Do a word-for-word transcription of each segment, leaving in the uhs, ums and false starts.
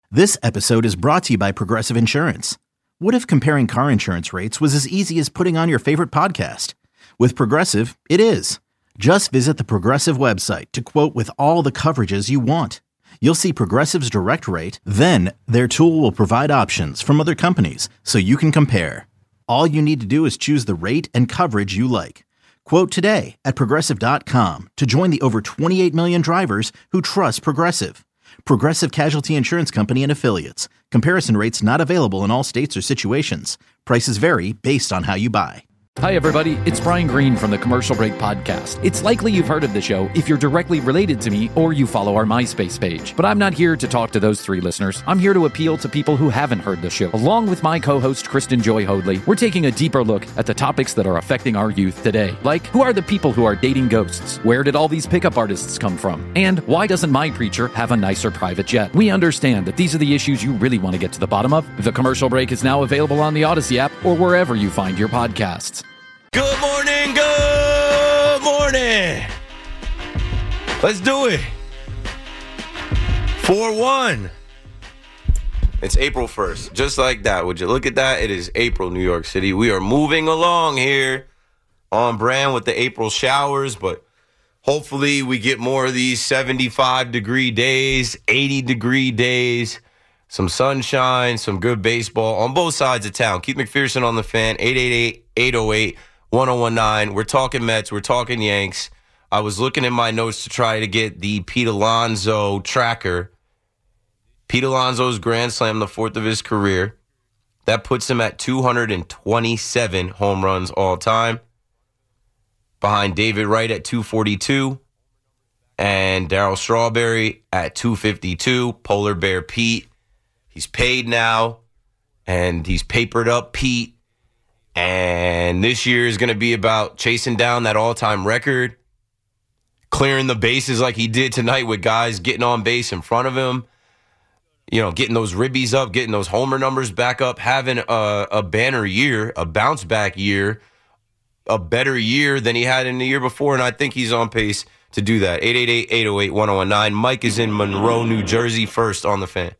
This episode is brought to you by Progressive Insurance. What if comparing car insurance rates was as easy as putting on your favorite podcast? With Progressive, it is. Just visit the Progressive website to quote with all the coverages you want. You'll see Progressive's direct rate, then their tool will provide options from other companies so you can compare. All you need to do is choose the rate and coverage you like. Quote today at Progressive dot com to join the over twenty-eight million drivers who trust Progressive. Progressive Casualty Insurance Company and Affiliates. Comparison rates not available in all states or situations. Prices vary based on how you buy. Hi, everybody. It's Brian Green from the Commercial Break Podcast. It's likely you've heard of the show if you're directly related to me or you follow our MySpace page. But I'm not here to talk to those three listeners. I'm here to appeal to people who haven't heard the show. Along with my co-host, Kristen Joy Hoadley, we're taking a deeper look at the topics that are affecting our youth today. Like, who are the people who are dating ghosts? Where did all these pickup artists come from? And why doesn't my preacher have a nicer private jet? We understand that these are the issues you really want to get to the bottom of. The Commercial Break is now available on the Odyssey app or wherever you find your podcasts. Good morning, good morning. Let's do it. four one. It's April first. Just like that. Would you look at that? It is April, New York City. We are moving along here on brand with the April showers, but hopefully we get more of these seventy-five degree days, eighty degree days, some sunshine, some good baseball on both sides of town. Keith McPherson on the Fan, eight eight eight, eight oh eight, one oh one nine. We're talking Mets. We're talking Yanks. I was looking in my notes to try to get the Pete Alonso tracker. Pete Alonso's grand slam, the fourth of his career. That puts him at two hundred twenty-seven home runs all time. Behind David Wright at two forty-two. And Darryl Strawberry at two fifty-two. Polar Bear Pete. He's paid now. And he's papered up Pete. And this year is going to be about chasing down that all-time record, clearing the bases like he did tonight with guys getting on base in front of him, you know, getting those ribbies up, getting those homer numbers back up, having a, a banner year, a bounce-back year, a better year than he had in the year before, and I think he's on pace to do that. eight eight eight, eight oh eight, one oh one nine. Mike is in Monroe, New Jersey, first on the Fan.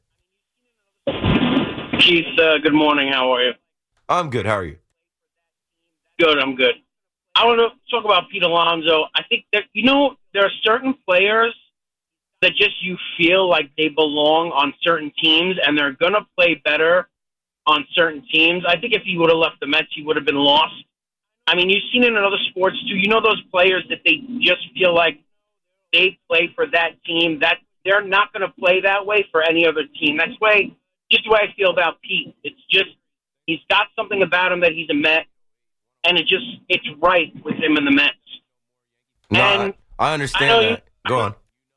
Keith, uh, good morning. How are you? I'm good. How are you? Good, I'm good. I want to talk about Pete Alonso. I think that, you know, there are certain players that just you feel like they belong on certain teams and they're going to play better on certain teams. I think if he would have left the Mets, he would have been lost. I mean, you've seen it in other sports, too. You know those players that they just feel like they play for that team, that they're not going to play that way for any other team. That's the way, just the way I feel about Pete. It's just he's got something about him that he's a Met. And it just, it's right with him in the Mets. No, and I, I understand I that. You, Go on.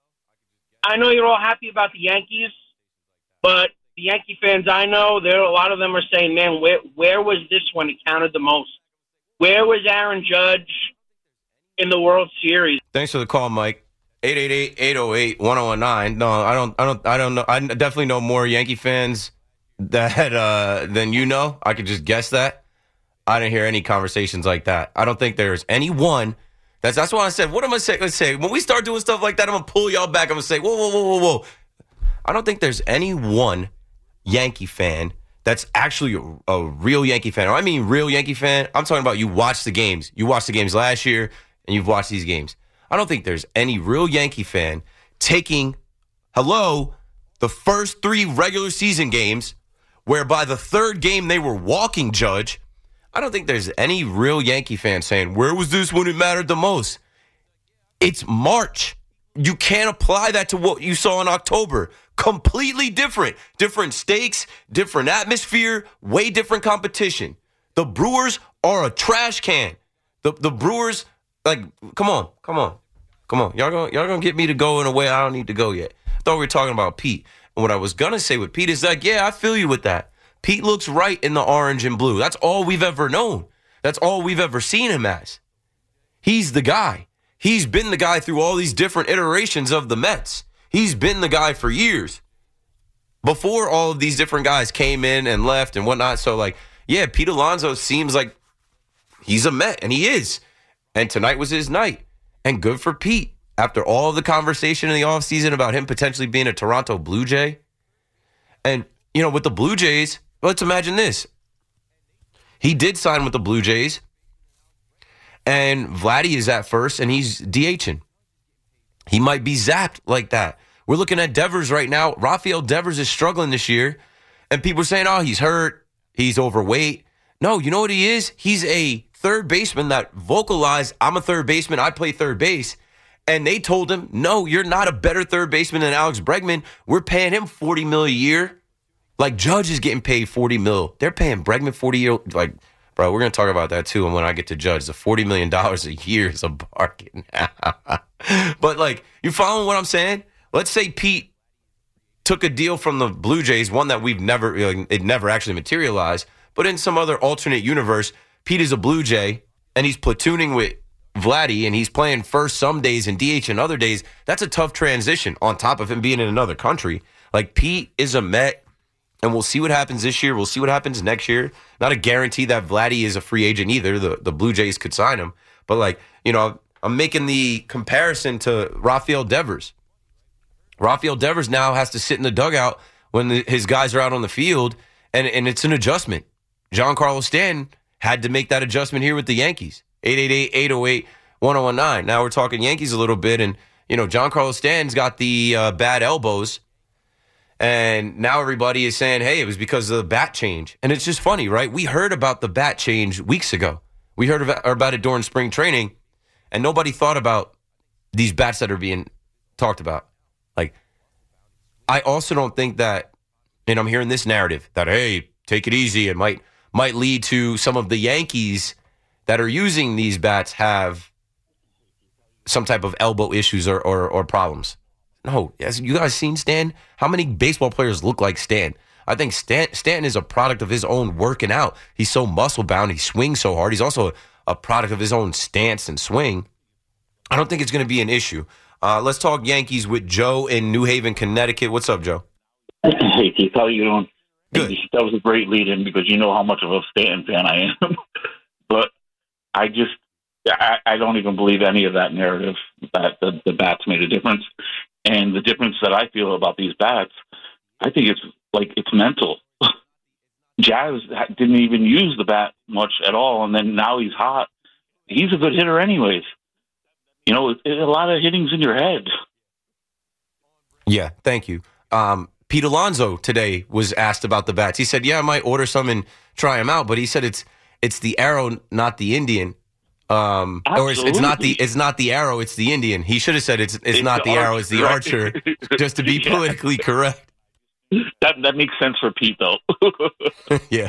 I know you're all happy about the Yankees, but the Yankee fans I know, there a lot of them are saying, man, where where was this when it counted the most? Where was Aaron Judge in the World Series? Thanks for the call, Mike. eight eight eight, eight oh eight, one oh one nine. No, I don't I don't I don't know. I definitely know more Yankee fans that uh, than you know. I could just guess that. I didn't hear any conversations like that. I don't think there's any one. That's that's why I said, what am I saying? Let's say, when we start doing stuff like that, I'm going to pull y'all back. I'm going to say, whoa, whoa, whoa, whoa, whoa. I don't think there's any one Yankee fan that's actually a, a real Yankee fan. Or I mean real Yankee fan. I'm talking about you watch the games. You watched the games last year, and you've watched these games. I don't think there's any real Yankee fan taking, hello, the first three regular season games, where by the third game they were walking Judge. I don't think there's any real Yankee fan saying, where was this when it mattered the most? It's March. You can't apply that to what you saw in October. Completely different. Different stakes, different atmosphere, way different competition. The Brewers are a trash can. The the Brewers, like, come on, come on, come on. Y'all gonna, y'all gonna get me to go in a way I don't need to go yet. I thought we were talking about Pete. And what I was going to say with Pete is like, yeah, I feel you with that. Pete looks right in the orange and blue. That's all we've ever known. That's all we've ever seen him as. He's the guy. He's been the guy through all these different iterations of the Mets. He's been the guy for years. Before all of these different guys came in and left and whatnot. So, like, yeah, Pete Alonso seems like he's a Met, and he is. And tonight was his night. And good for Pete. After all the conversation in the offseason about him potentially being a Toronto Blue Jay, And, you know, with the Blue Jays, let's imagine this. He did sign with the Blue Jays, and Vladdy is at first, and he's DHing. He might be zapped like that. We're looking at Devers right now. Rafael Devers is struggling this year, and people are saying, oh, he's hurt, he's overweight. No, you know what he is? He's a third baseman that vocalized, I'm a third baseman, I play third base. And they told him, no, you're not a better third baseman than Alex Bregman. We're paying him forty mil a year. Like, Judge is getting paid forty mil. They're paying Bregman forty year. Like, bro, we're going to talk about that too. And when I get to Judge, the forty million dollars a year is a bargain. But, like, you following what I'm saying? Let's say Pete took a deal from the Blue Jays, one that we've never, it never actually materialized. But in some other alternate universe, Pete is a Blue Jay, and he's platooning with Vladdy, and he's playing first some days and D H and other days. That's a tough transition on top of him being in another country. Like, Pete is a Met, and we'll see what happens this year. We'll see what happens next year. Not a guarantee that Vladdy is a free agent either. The, the Blue Jays could sign him. But, like, you know, I'm making the comparison to Rafael Devers. Rafael Devers now has to sit in the dugout when the, his guys are out on the field, and, and it's an adjustment. Giancarlo Stanton had to make that adjustment here with the Yankees. eight eight eight, eight oh eight, one oh one nine. Now we're talking Yankees a little bit, and, you know, Giancarlo Stanton's got the uh, bad elbows, and now everybody is saying, hey, it was because of the bat change. And it's just funny, right? We heard about the bat change weeks ago. We heard about, about it during spring training, and nobody thought about these bats that are being talked about. Like, I also don't think that, and I'm hearing this narrative, that, hey, take it easy, it might might lead to some of the Yankees that are using these bats have some type of elbow issues or, or, or problems. No, as you guys seen Stan? How many baseball players look like Stan? I think Stan, Stanton is a product of his own working out. He's so muscle-bound. He swings so hard. He's also a, a product of his own stance and swing. I don't think it's going to be an issue. Uh, let's talk Yankees with Joe in New Haven, Connecticut. What's up, Joe? Hey, Keith, how you doing? Good. That was a great lead-in because you know how much of a Stanton fan I am. But I just, I, I don't even believe any of that narrative that the, the bats made a difference. And the difference that I feel about these bats, I think it's like it's mental. Jazz didn't even use the bat much at all, and then now he's hot. He's a good hitter anyways. You know, it, it, a lot of hitting's in your head. Yeah, thank you. Um, Pete Alonso today was asked about the bats. He said, yeah, I might order some and try them out, but he said it's it's the arrow, not the Indian. Um, or it's, it's not the it's not the arrow, it's the Indian. He should have said it's it's, it's not the, the arrow, it's the right? archer, just to be yeah. politically correct. That that makes sense for Pete, though. Yeah,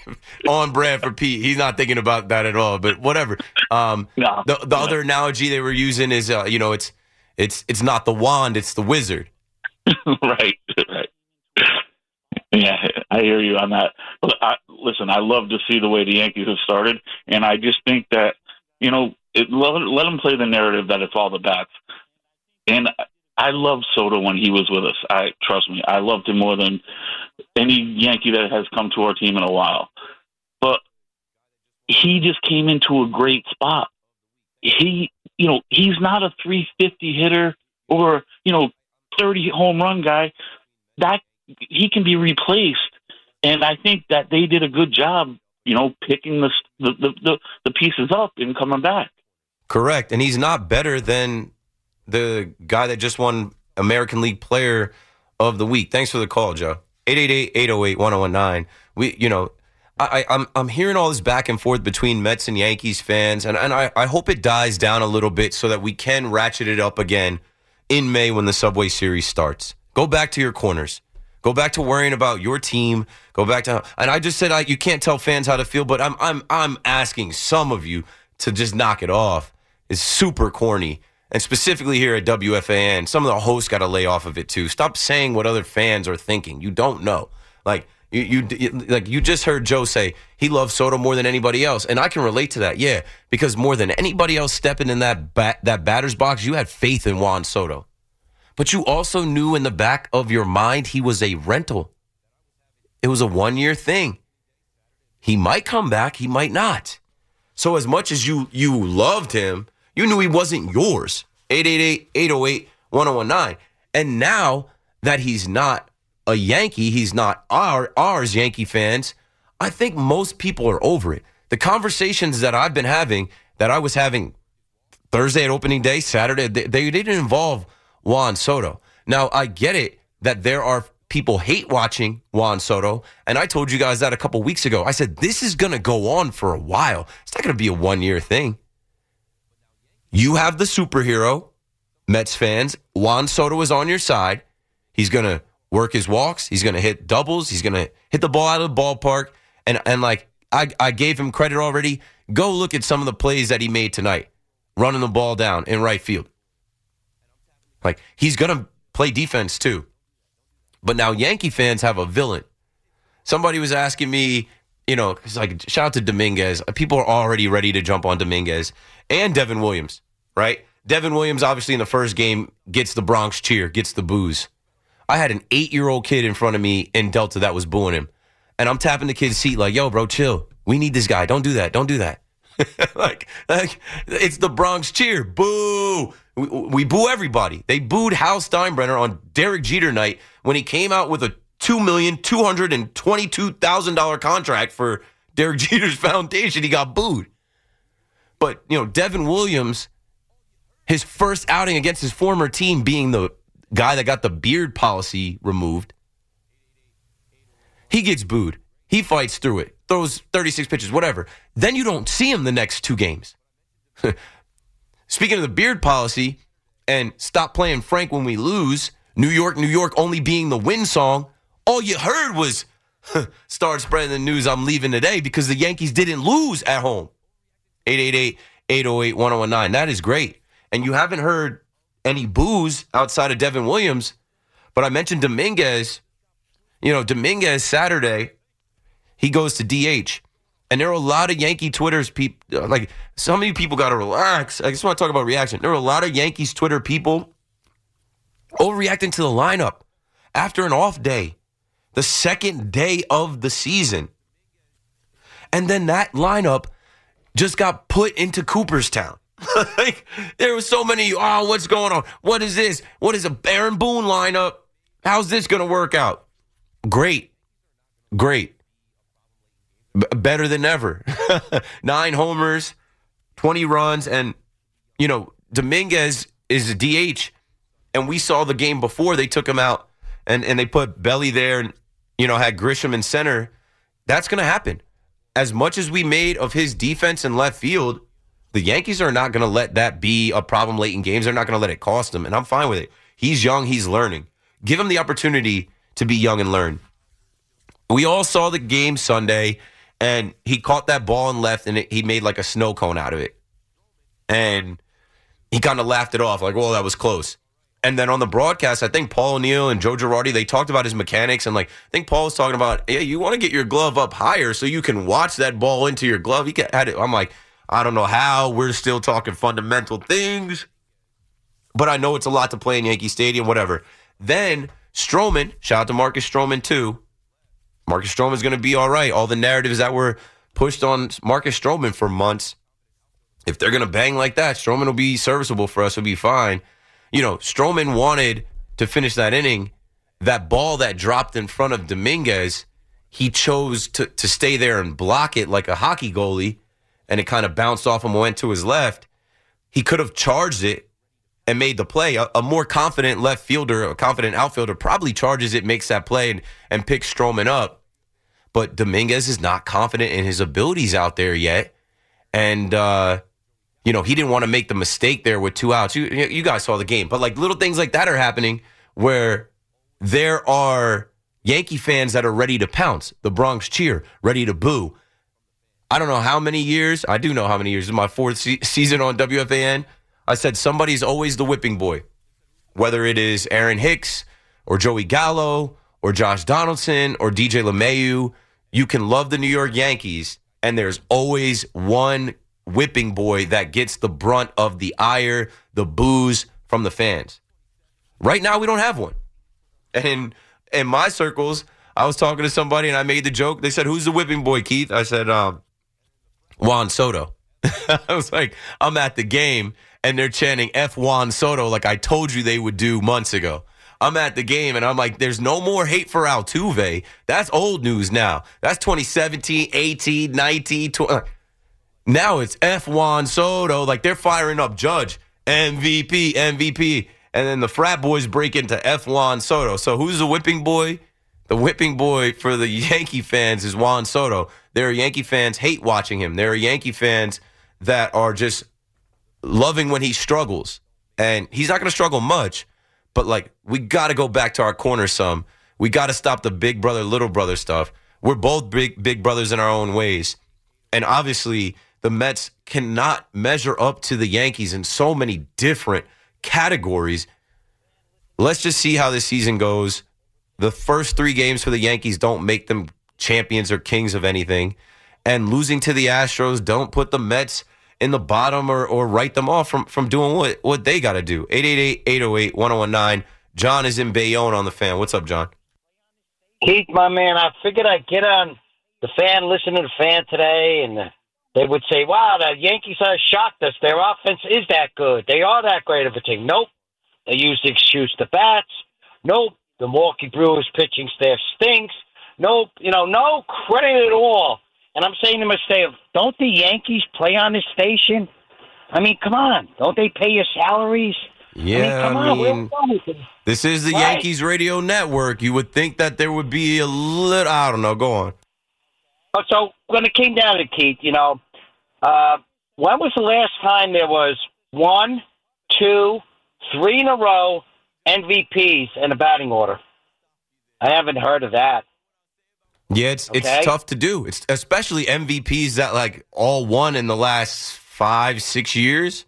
on brand for Pete. He's not thinking about that at all. But whatever. Um, no, the the no. other analogy they were using is, uh, you know, it's it's it's not the wand, it's the wizard. Right, right. Yeah, I hear you on that. But I, listen, I love to see the way the Yankees have started, and I just think that, you know, it, let, let them play the narrative that it's all the bats. And I loved Soto when he was with us. I trust me, I loved him more than any Yankee that has come to our team in a while. But he just came into a great spot. He, you know, he's not a three fifty hitter or, you know, thirty home run guy. That he can be replaced, and I think that they did a good job, you know, picking the the the, the pieces up and coming back. Correct, and he's not better than the guy that just won American League Player of the Week. Thanks for the call, Joe. eight eight eight, eight oh eight, one oh one nine. We, you know, I, I'm I'm hearing all this back and forth between Mets and Yankees fans, and, and I, I hope it dies down a little bit so that we can ratchet it up again in May when the Subway Series starts. Go back to your corners. Go back to worrying about your team. Go back to, and I just said I, you can't tell fans how to feel, but I'm I'm I'm asking some of you to just knock it off. It's super corny, and specifically here at W F A N, some of the hosts got to lay off of it too. Stop saying what other fans are thinking. You don't know. Like you, you like you just heard Joe say he loves Soto more than anybody else, and I can relate to that. Yeah, because more than anybody else stepping in that bat, that batter's box, you had faith in Juan Soto. But you also knew in the back of your mind he was a rental. It was a one-year thing. He might come back, he might not. So as much as you you loved him, you knew he wasn't yours. eight eight eight, eight oh eight, one oh one nine. And now that he's not a Yankee. He's not our ours, Yankee fans. I think most people are over it. The conversations that I've been having, that I was having Thursday at opening day, Saturday, they, they didn't involve Juan Soto. Now, I get it that there are people hate watching Juan Soto, and I told you guys that a couple weeks ago. I said, this is going to go on for a while. It's not going to be a one-year thing. You have the superhero, Mets fans. Juan Soto is on your side. He's going to work his walks. He's going to hit doubles. He's going to hit the ball out of the ballpark. And, and like, I, I gave him credit already. Go look at some of the plays that he made tonight, running the ball down in right field. Like, he's going to play defense too. But now Yankee fans have a villain. Somebody was asking me, you know, it's like, shout out to Dominguez. People are already ready to jump on Dominguez and Devin Williams, right? Devin Williams, obviously, in the first game, gets the Bronx cheer, gets the boos. I had an eight-year-old kid in front of me in Delta that was booing him. And I'm tapping the kid's seat like, yo, bro, chill. We need this guy. Don't do that. Don't do that. like, like, it's the Bronx cheer. Boo. We, we boo everybody. They booed Hal Steinbrenner on Derek Jeter night when he came out with a two million two hundred twenty-two thousand dollars contract for Derek Jeter's foundation. He got booed. But, you know, Devin Williams, his first outing against his former team being the guy that got the beard policy removed, he gets booed. He fights through it, throws thirty-six pitches, whatever. Then you don't see him the next two games. Speaking of the beard policy and stop playing Frank when we lose, New York, New York only being the win song, all you heard was start spreading the news I'm leaving today because the Yankees didn't lose at home. eight eight eight, eight oh eight, one oh one nine. That is great. And you haven't heard any boos outside of Devin Williams, but I mentioned Dominguez. You know, Dominguez Saturday, he goes to D H. And there are a lot of Yankee Twitter's people, like some of you people got to relax. I just want to talk about reaction. There are a lot of Yankees Twitter people overreacting to the lineup after an off day, the second day of the season. And then that lineup just got put into Cooperstown. Like, there was so many, oh, what's going on? What is this? What is a Aaron Boone lineup? How's this going to work out? Great. Great. B- better than ever. Nine homers, twenty runs, and, you know, Dominguez is a D H, and we saw the game before they took him out, and, and they put Belly there and, you know, had Grisham in center. That's going to happen. As much as we made of his defense in left field, the Yankees are not going to let that be a problem late in games. They're not going to let it cost them, and I'm fine with it. He's young. He's learning. Give him the opportunity to be young and learn. We all saw the game Sunday, and he caught that ball in left, and it, he made like a snow cone out of it. And he kind of laughed it off, like, well, that was close. And then on the broadcast, I think Paul O'Neill and Joe Girardi, they talked about his mechanics. And, like, I think Paul was talking about, yeah, you want to get your glove up higher so you can watch that ball into your glove. He had it. I'm like, I don't know how. We're still talking fundamental things. But I know it's a lot to play in Yankee Stadium, whatever. Then Stroman, shout out to Marcus Stroman, too. Marcus Stroman's going to be all right. All the narratives that were pushed on Marcus Stroman for months, if they're going to bang like that, Stroman will be serviceable for us. He'll be fine. You know, Stroman wanted to finish that inning. That ball that dropped in front of Dominguez, he chose to, to stay there and block it like a hockey goalie, and it kind of bounced off him and went to his left. He could have charged it and made the play. A, a more confident left fielder, a confident outfielder probably charges it, makes that play, and, and picks Stroman up. But Dominguez is not confident in his abilities out there yet. And, uh, you know, he didn't want to make the mistake there with two outs. You, you guys saw the game. But, like, little things like that are happening where there are Yankee fans that are ready to pounce. The Bronx cheer, ready to boo. I don't know how many years. I do know how many years. This is my fourth se- season on W F A N. I said somebody's always the whipping boy. Whether it is Aaron Hicks or Joey Gallo or Josh Donaldson, or D J LeMahieu, you can love the New York Yankees, and there's always one whipping boy that gets the brunt of the ire, the boos from the fans. Right now, we don't have one. And in, in my circles, I was talking to somebody, and I made the joke. They said, who's the whipping boy, Keith? I said, um, Juan Soto. I was like, I'm at the game, and they're chanting F Juan Soto like I told you they would do months ago. I'm at the game, and I'm like, there's no more hate for Altuve. That's old news now. That's twenty seventeen, eighteen, nineteen, twenty. Now it's F. Juan Soto. Like, they're firing up Judge, M V P, M V P. And then the frat boys break into F. Juan Soto. So who's the whipping boy? The whipping boy for the Yankee fans is Juan Soto. There are Yankee fans hate watching him. There are Yankee fans that are just loving when he struggles. And he's not going to struggle much, but, like, we got to go back to our corner some. We got to stop the big brother, little brother stuff. We're both big, big brothers in our own ways. And obviously, the Mets cannot measure up to the Yankees in so many different categories. Let's just see how this season goes. The first three games for the Yankees don't make them champions or kings of anything. And losing to the Astros don't put the Mets in the bottom or, or write them off from, from doing what, what they got to do. eight eight eight, eight oh eight, one oh one nine. John is in Bayonne on the Fan. What's up, John? Keith, my man, I figured I'd get on the Fan, listen to the Fan today, and they would say, wow, the Yankees have shocked us. Their offense is that good. They are that great of a team. Nope. They use the excuse the bats. Nope. The Milwaukee Brewers pitching staff stinks. Nope. You know, no credit at all. And I'm saying to myself, don't the Yankees play on this station? I mean, come on. Don't they pay your salaries? Yeah, I mean, I mean this is the right. Yankees radio network. You would think that there would be a little, I don't know, go on. So when it came down to Keith, you know, uh, when was the last time there was one, two, three in a row M V Ps in a batting order? I haven't heard of that. Yeah, it's okay? it's tough to do. It's especially M V Ps that like all won in the last five, six years.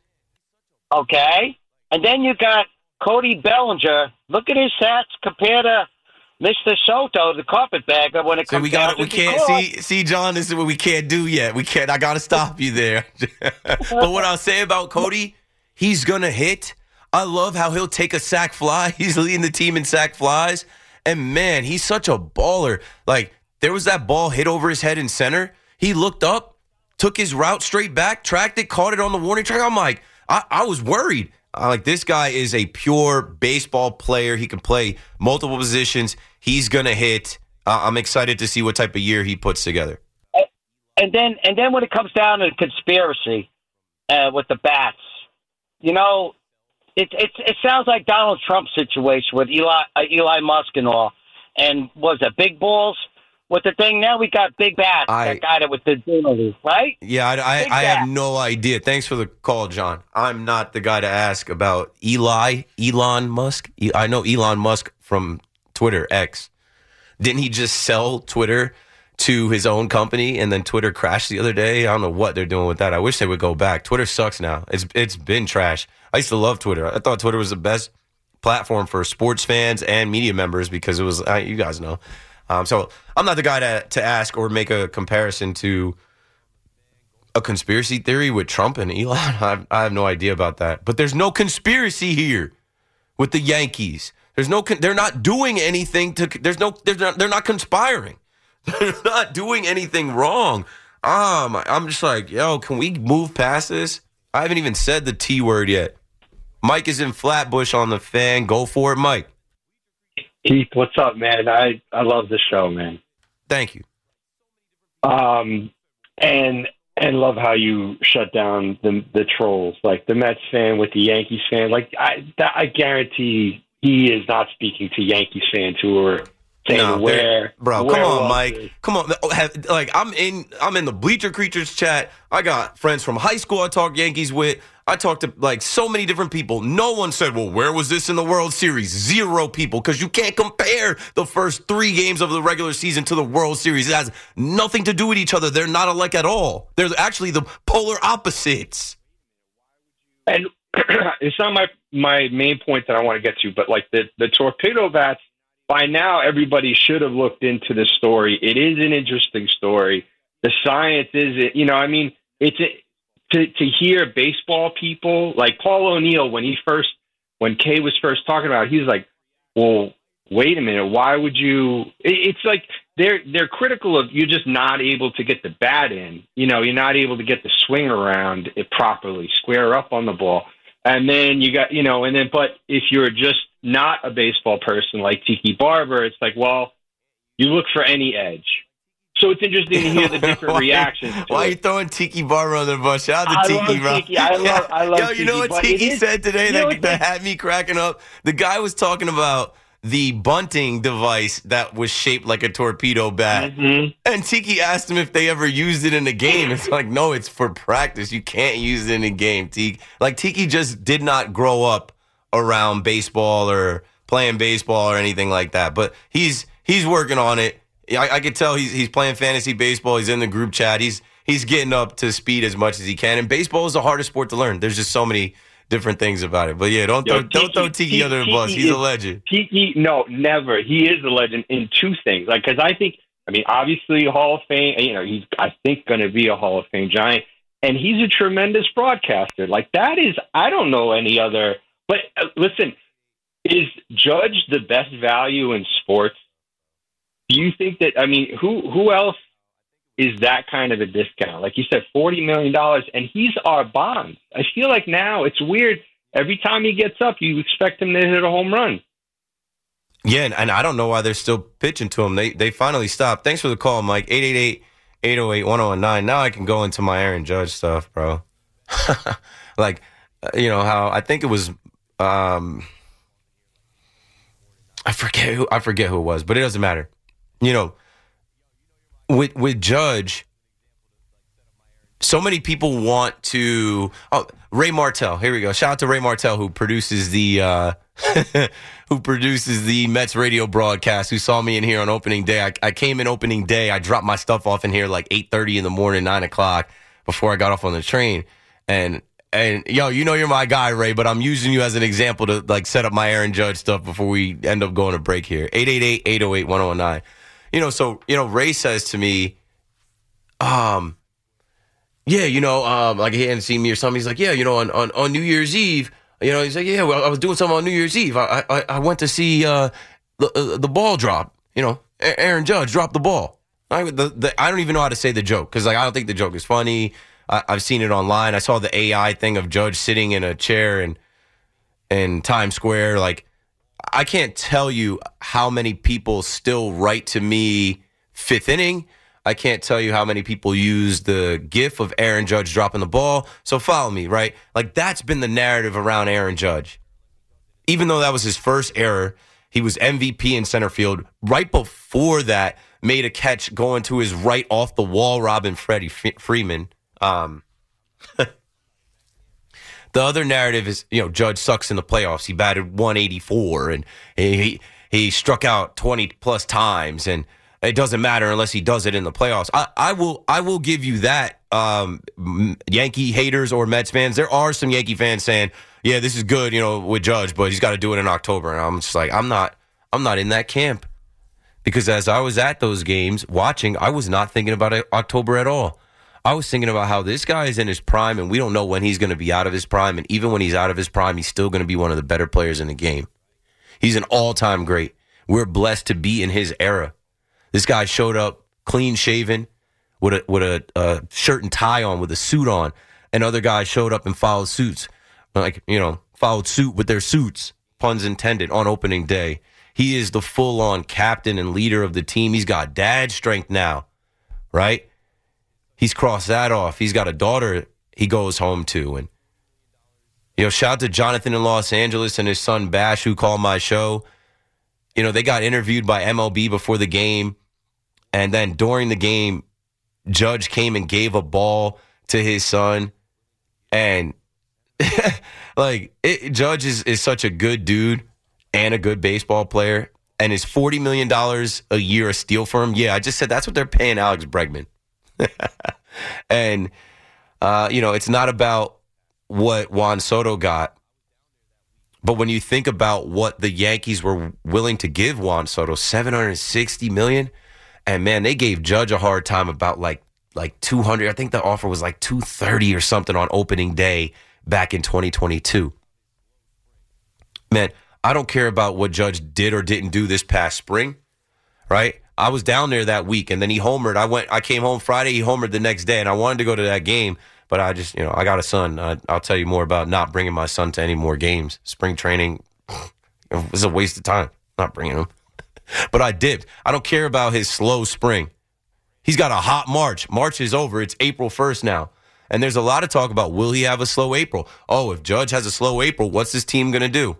Okay. And then you got Cody Bellinger. Look at his stats compared to Mister Soto, the carpetbagger, when it so comes we got down to we can't see see John, this is what we can't do yet. We can't I gotta stop you there. But what I'll say about Cody, he's gonna hit. I love how he'll take a sac fly. He's leading the team in sac flies. And man, he's such a baller. Like, there was that ball hit over his head in center. He looked up, took his route straight back, tracked it, caught it on the warning track. I'm like, I, I was worried. I'm like, this guy is a pure baseball player. He can play multiple positions. He's going to hit. Uh, I'm excited to see what type of year he puts together. And then and then when it comes down to the conspiracy uh, with the bats, you know, it, it, it sounds like Donald Trump's situation with Eli, uh, Eli Musk and all. And was it big balls? With the thing now, we got big bats. I, that guy that was the journalist, right? Yeah, I, I, I have no idea. Thanks for the call, John. I'm not the guy to ask about Eli, Elon Musk. I know Elon Musk from Twitter, X. Didn't he just sell Twitter to his own company and then Twitter crashed the other day? I don't know what they're doing with that. I wish they would go back. Twitter sucks now. It's It's been trash. I used to love Twitter. I thought Twitter was the best platform for sports fans and media members because it was, you guys know. Um, so I'm not the guy to, to ask or make a comparison to a conspiracy theory with Trump and Elon. I have, I have no idea about that. But there's no conspiracy here with the Yankees. There's no. They're not doing anything to. There's no. They're not, they're not conspiring. They're not doing anything wrong. Um, I'm just like, yo, can we move past this? I haven't even said the T word yet. Mike is in Flatbush on the Fan. Go for it, Mike. Keith, what's up, man? I, I love the show, man. Thank you. Um, and and love how you shut down the the trolls, like the Mets fan with the Yankees fan. Like I, that, I guarantee he is not speaking to Yankees fans who are saying no, where, bro. Where come on, Mike. This? Come on. Have, like I'm in, I'm in the Bleacher Creatures chat. I got friends from high school I talk Yankees with. I talked to like so many different people. No one said, well, where was this in the World Series? Zero people, because you can't compare the first three games of the regular season to the World Series. It has nothing to do with each other. They're not alike at all. They're actually the polar opposites. And it's not my, my main point that I want to get to, but like the, the torpedo bats, by now everybody should have looked into the story. It is an interesting story. The science is, it, you know, I mean, it's a, To to hear baseball people like Paul O'Neill when he first when Kay was first talking about it, he was like, well, wait a minute, why would you? It, it's like they're they're critical of you just not able to get the bat in. You know, you're not able to get the swing around it properly, square up on the ball, and then you got you know, and then but if you're just not a baseball person like Tiki Barber, it's like, well, you look for any edge. So it's interesting to hear the different why, reactions. To why it. are you throwing Tiki Barber on the bus? Shout out I to Tiki, love bro. Tiki. I love, I love Yo, Tiki. you know what Tiki is, said today you know that, that had me cracking up? The guy was talking about the bunting device that was shaped like a torpedo bat. Mm-hmm. And Tiki asked him if they ever used it in a game. It's like, no, it's for practice. You can't use it in a game, Tiki. Like, Tiki just did not grow up around baseball or playing baseball or anything like that. But he's he's working on it. I, I could tell he's he's playing fantasy baseball. He's in the group chat. He's he's getting up to speed as much as he can. And baseball is the hardest sport to learn. There's just so many different things about it. But yeah, don't Yo, throw, Tiki, don't throw Tiki, Tiki under the bus. Tiki He's is, a legend. Tiki, no, never. He is a legend in two things. Like, because I think, I mean, obviously Hall of Fame. You know, he's I think going to be a Hall of Fame Giant, and he's a tremendous broadcaster. Like that is, I don't know any other. But uh, listen, is Judge the best value in sports? Do you think that, I mean, who who else is that kind of a discount? Like you said, forty million dollars, and he's our bond. I feel like now it's weird. Every time he gets up, you expect him to hit a home run. Yeah, and, and I don't know why they're still pitching to him. They they finally stopped. Thanks for the call, Mike. eight eight eight, eight oh eight, one oh one nine. Now I can go into my Aaron Judge stuff, bro. Like, you know, how I think it was um, – I forget who I forget who it was, but it doesn't matter. You know, with with Judge, so many people want to. Oh, Ray Martell. Here we go. Shout out to Ray Martell, who produces the uh, who produces the Mets radio broadcast. Who saw me in here on opening day? I, I came in opening day. I dropped my stuff off in here like eight thirty in the morning, nine o'clock before I got off on the train, and. And, yo, you know you're my guy, Ray, but I'm using you as an example to, like, set up my Aaron Judge stuff before we end up going to break here. eight eight eight, eight oh eight, one oh one nine. You know, so, you know, Ray says to me, um, yeah, you know, um, like he hadn't seen me or something. He's like, yeah, you know, on, on, on New Year's Eve, you know, he's like, yeah, well, I was doing something on New Year's Eve. I I, I went to see uh, the, uh, the ball drop, you know, Aaron Judge dropped the ball. I, the, the, I don't even know how to say the joke because, like, I don't think the joke is funny. I've seen it online. I saw the A I thing of Judge sitting in a chair in, in Times Square. Like, I can't tell you how many people still write to me fifth inning. I can't tell you how many people use the gif of Aaron Judge dropping the ball. So follow me, right? Like, that's been the narrative around Aaron Judge. Even though that was his first error, he was M V P in center field. Right before that, made a catch going to his right off the wall, robbing Freddie Freeman. Um, the other narrative is, you know, Judge sucks in the playoffs. He batted one eighty-four and he he struck out twenty plus times, and it doesn't matter unless he does it in the playoffs. I, I will I will give you that. Um, Yankee haters or Mets fans, there are some Yankee fans saying, yeah, this is good, you know, with Judge, but he's got to do it in October. And I'm just like, I'm not I'm not in that camp, because as I was at those games watching, I was not thinking about October at all. I was thinking about how this guy is in his prime, and we don't know when he's going to be out of his prime. And even when he's out of his prime, he's still going to be one of the better players in the game. He's an all-time great. We're blessed to be in his era. This guy showed up clean-shaven with a with a, a shirt and tie on, with a suit on, and other guys showed up and followed suits, like, you know, followed suit with their suits, puns intended, on opening day. He is the full-on captain and leader of the team. He's got dad strength now, right? He's crossed that off. He's got a daughter he goes home to. And, you know, shout out to Jonathan in Los Angeles and his son Bash, who called my show. You know, they got interviewed by M L B before the game. And then during the game, Judge came and gave a ball to his son. And, like, it, Judge is, is such a good dude and a good baseball player. And is forty million dollars a year a steal for him? Yeah, I just said that's what they're paying Alex Bregman. And, uh, you know, it's not about what Juan Soto got. But when you think about what the Yankees were willing to give Juan Soto, seven hundred sixty million dollars, and, man, they gave Judge a hard time about like like two hundred. I think the offer was like two thirty or something on opening day back in twenty twenty-two. Man, I don't care about what Judge did or didn't do this past spring, right? I was down there that week, and then he homered. I went. I came home Friday. He homered the next day, and I wanted to go to that game, but I just, you know, I got a son. I, I'll tell you more about not bringing my son to any more games. Spring training, It was a waste of time not bringing him. But I dipped. I don't care about his slow spring. He's got a hot March. March is over. It's April first now. And there's a lot of talk about, will he have a slow April? Oh, if Judge has a slow April, what's his team going to do?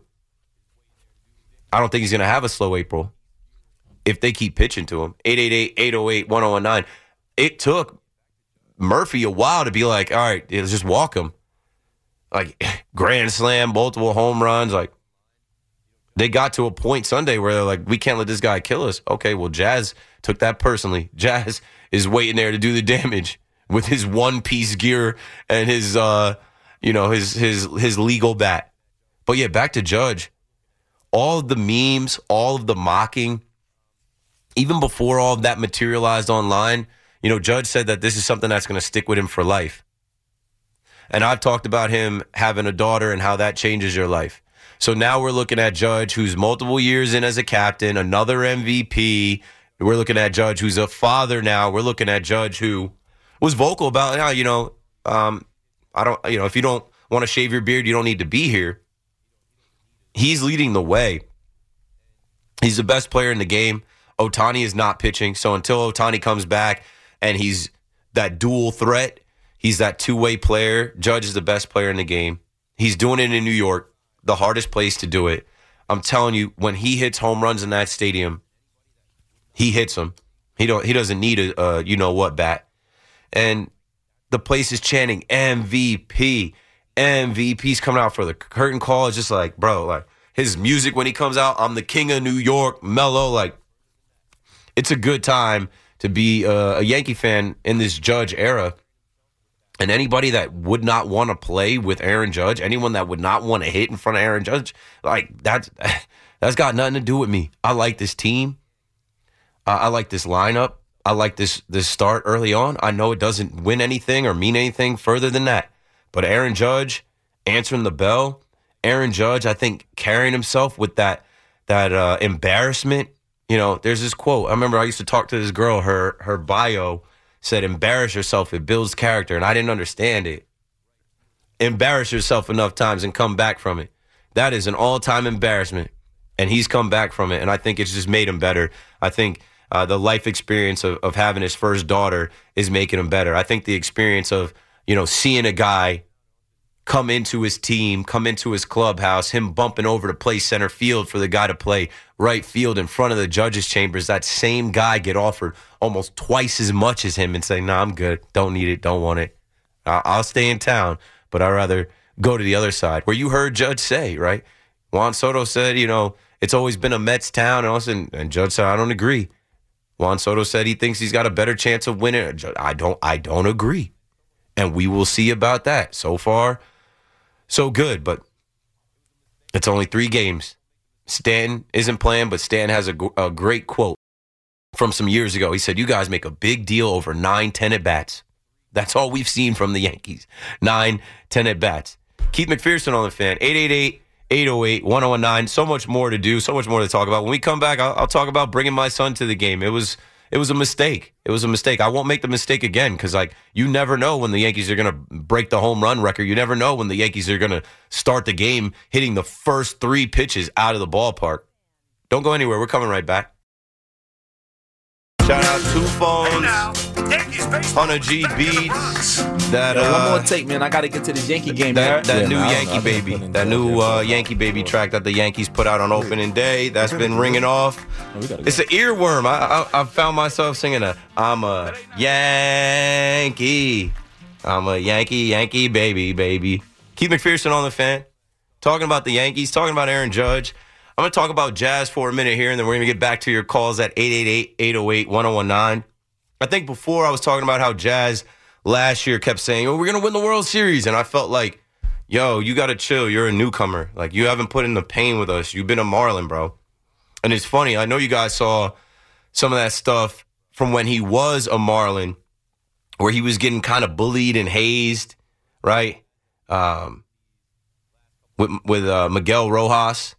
I don't think he's going to have a slow April if they keep pitching to him. eight eight eight, eight oh eight, one oh one nine. It took Murphy a while to be like, all right, let's just walk him. Like, grand slam, multiple home runs. Like, they got to a point Sunday where they're like, we can't let this guy kill us. Okay, well, Jazz took that personally. Jazz is waiting there to do the damage with his one-piece gear and his, uh, you know, his his his legal bat. But yeah, back to Judge. All of the memes, all of the mocking, even before all of that materialized online, you know, Judge said that this is something that's going to stick with him for life. And I've talked about him having a daughter and how that changes your life. So now we're looking at Judge, who's multiple years in as a captain, another M V P. We're looking at Judge, who's a father now. We're looking at Judge, who was vocal about, how, you know, um, I don't, you know, if you don't want to shave your beard, you don't need to be here. He's leading the way. He's the best player in the game. Ohtani is not pitching. So until Ohtani comes back and he's that dual threat, he's that two-way player. Judge is the best player in the game. He's doing it in New York, the hardest place to do it. I'm telling you, when he hits home runs in that stadium, he hits them. He don't. He doesn't need a uh, you know what bat. And the place is chanting M V P. M V P's coming out for the curtain call. It's just like, bro, like his music when he comes out, I'm the king of New York, mellow. Like, it's a good time to be uh, a Yankee fan in this Judge era. And anybody that would not want to play with Aaron Judge, anyone that would not want to hit in front of Aaron Judge, like that's that's got nothing to do with me. I like this team. Uh, I like this lineup. I like this this start early on. I know it doesn't win anything or mean anything further than that. But Aaron Judge answering the bell, Aaron Judge, I think, carrying himself with that that uh, embarrassment. You know, there's this quote. I remember I used to talk to this girl. Her her bio said, embarrass yourself. It builds character. And I didn't understand it. Embarrass yourself enough times and come back from it. That is an all-time embarrassment. And he's come back from it. And I think it's just made him better. I think uh, the life experience of, of having his first daughter is making him better. I think the experience of, you know, seeing a guy come into his team, come into his clubhouse, him bumping over to play center field for the guy to play right field in front of the judges' chambers, that same guy get offered almost twice as much as him and say, no, nah, I'm good. Don't need it. Don't want it. I'll stay in town, but I'd rather go to the other side. Where you heard Judge say, right? Juan Soto said, you know, it's always been a Mets town. And, also, and Judge said, I don't agree. Juan Soto said he thinks he's got a better chance of winning. I don't, I don't agree. And we will see about that. So far, so good, but it's only three games. Stanton isn't playing, but Stanton has a, a great quote from some years ago. He said, you guys make a big deal over nine, ten at-bats. That's all we've seen from the Yankees. Nine, ten at-bats. Keith McPherson on the Fan. eight eight eight, eight oh eight, one oh one nine. So much more to do, so much more to talk about. When we come back, I'll, I'll talk about bringing my son to the game. It was... It was a mistake. It was a mistake. I won't make the mistake again because, like, you never know when the Yankees are going to break the home run record. You never know when the Yankees are going to start the game hitting the first three pitches out of the ballpark. Don't go anywhere. We're coming right back. Shout out Two Phones, Hunter G Beats. That Yo, uh, one more take, man. I got to get to this Yankee game. That, that yeah, new man, Yankee I've been Baby, putting that in new work. uh, Yankee Baby track that the Yankees put out on opening day, that's been ringing off. Oh, we gotta It's go. an earworm. I, I I found myself singing a I'm a Yankee, I'm a Yankee, Yankee baby, baby. Keith McPherson on the Fan, talking about the Yankees, talking about Aaron Judge. I'm going to talk about Jazz for a minute here, and then we're going to get back to your calls at eight eight eight, eight oh eight, one oh one nine. I think before I was talking about how Jazz last year kept saying, oh, we're going to win the World Series. And I felt like, yo, you got to chill. You're a newcomer. Like, you haven't put in the pain with us. You've been a Marlin, bro. And it's funny. I know you guys saw some of that stuff from when he was a Marlin, where he was getting kind of bullied and hazed, right? Um, with with uh, Miguel Rojas.